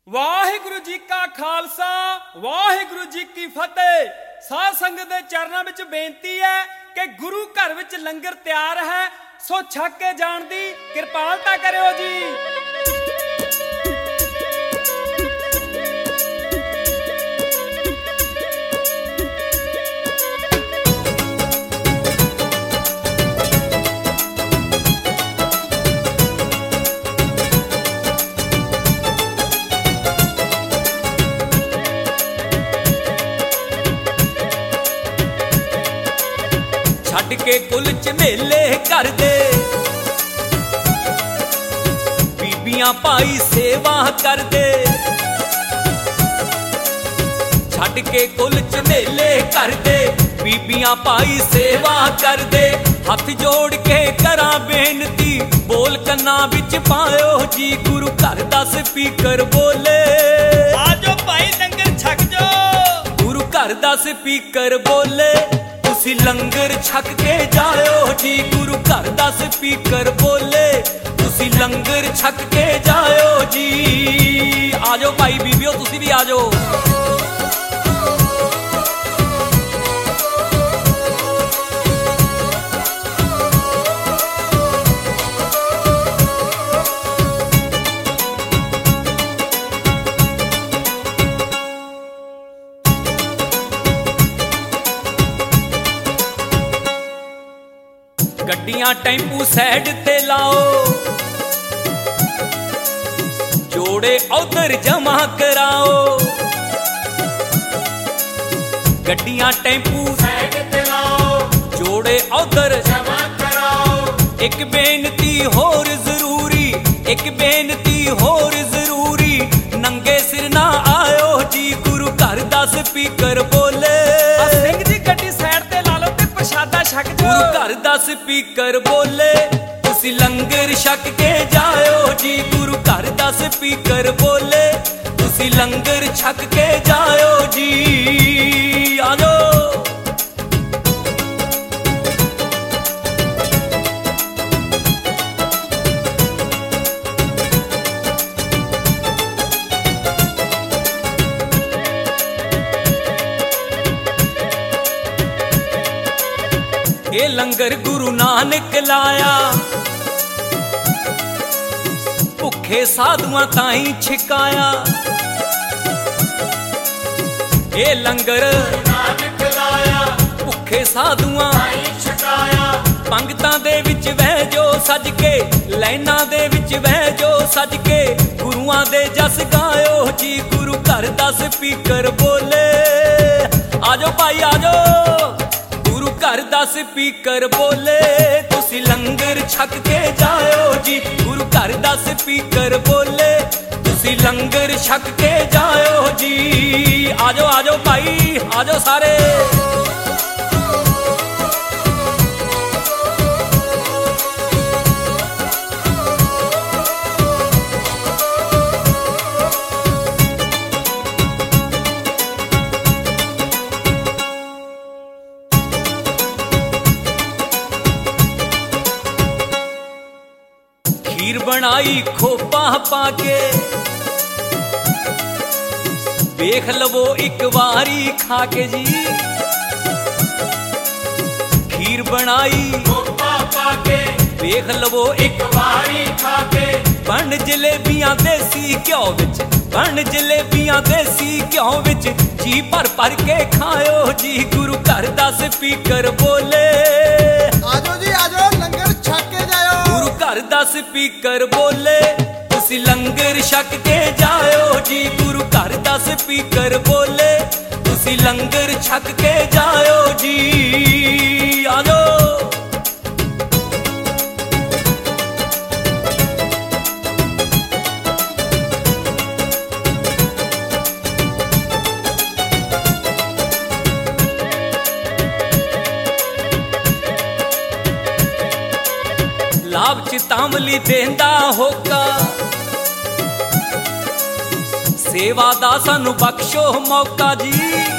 वाहिगुरु जी का खालसा वाहिगुरु जी की फतेह। साध संगत दे चरणों में बेनती है कि गुरु घर विच लंगर तैयार है, सो छक के जाण दी कृपालता करो जी। छड़ के कुल झमेले कर दे, बीबियां भाई सेवा कर दे। छड़ के कुल झमेले कर दे, बीबियां भाई सेवा कर दे। हथ जोड़ के करा बेनती, बोल कन्ना विच पायो जी। गुरु घर दा स्पीकर बोले, आजो भाई लंगर छक जो। गुरु घर दा स्पीकर बोले, तुसी लंगर छक के जाओ जी। गुरु घर दा स्पीकर बोले, तुसी लंगर छक के जाओ जी। आजो भाई बीबियो तुसी भी आजो। गड्डियां टेंपू साइड ते लाओ, जोड़े उधर जमा कराओ। गड्डियां टेंपू साइड ते लाओ, जोड़े उधर जमा कराओ। एक बेनती होर जरूरी, एक बेनती होर जरूरी, नंगे सिर ना आयो जी। गुरु घर दा स्पीकर बोले, सिंह जी गड्डी साइड ते ला लो ते प्रसादा छक जो। गुरु घर दा स्पीकर बोले, तुसी लंगर छक के जाओ जी। गुरु घर दा स्पीकर बोले, तुसी लंगर छक के जाओ जी। आजो ये लंगर गुरु नानक लाया, भुखे साधुआं ताई छिकाया। ये लंगर नानक लाया, भुखे साधुआं ताई छिकाया। पंगतां दे विच बह जो सज के, लाइनां दे विच बह जो सज के। गुरुआं दे जस गायो जी। गुरु घर दा स्पीकर बोले, आजो भाई आजो। घर दा स्पीकर बोले, तुसी लंगर छक के जाओ जी। गुरु घर दा स्पीकर बोले, तुसी लंगर छक के जाओ जी। आजो आजो भाई आजो सारे। खीर बनाई खोपा पाके, देख लवो एक बारी खाके जी। खीर बनाई खोपा पाके, देख लवो एक बारी खाके। बन जलेबियां देसी घ्यो विच, बन जलेबियां देसी घ्यो विच। जी भर भर के खाओ जी। गुरु घर दा स्पीकर बोले, आजो जी आजो लंगर छक के जाओ। गुरु घर दा स्पीकर बोले, तुसी लंगर छक के जाओ जी। गुरु घर दा स्पीकर बोले, तुसी लंगर छक के जाओ जी। आजो लाभ चितामली देंदा होगा, सेवा दा सानू बख्शो मौका जी।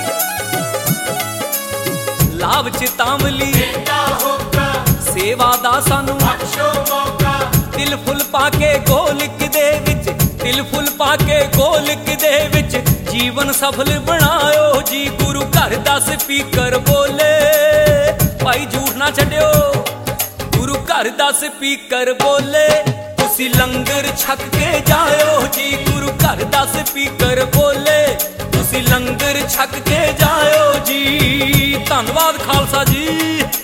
लाभ चितामली देंदा होगा, सेवा दा सानू बख्शो मौका। दिल फुल पाके गोलक दे विच ਤਿਲ ਫੁੱਲ ਪਾ ਕੇ ਗੋਲਕ ਦੇ ਵਿੱਚ ਜੀਵਨ ਸਫਲ ਬਣਾਇਓ ਜੀ। ਗੁਰੂ ਘਰ ਦਾ ਸਪੀਕਰ ਬੋਲੇ, ਭਾਈ ਝੂਠ ਨਾ ਛੱਡਿਓ। ਗੁਰੂ ਘਰ ਦਾ ਸਪੀਕਰ ਬੋਲੇ, ਤੁਸੀਂ ਲੰਗਰ ਛਕ ਕੇ ਜਾਇਓ ਜੀ। ਗੁਰੂ ਘਰ ਦਾ ਸਪੀਕਰ ਬੋਲੇ, ਤੁਸੀਂ ਲੰਗਰ ਛਕ ਕੇ ਜਾਇਓ ਜੀ। ਧੰਨਵਾਦ ਖਾਲਸਾ ਜੀ।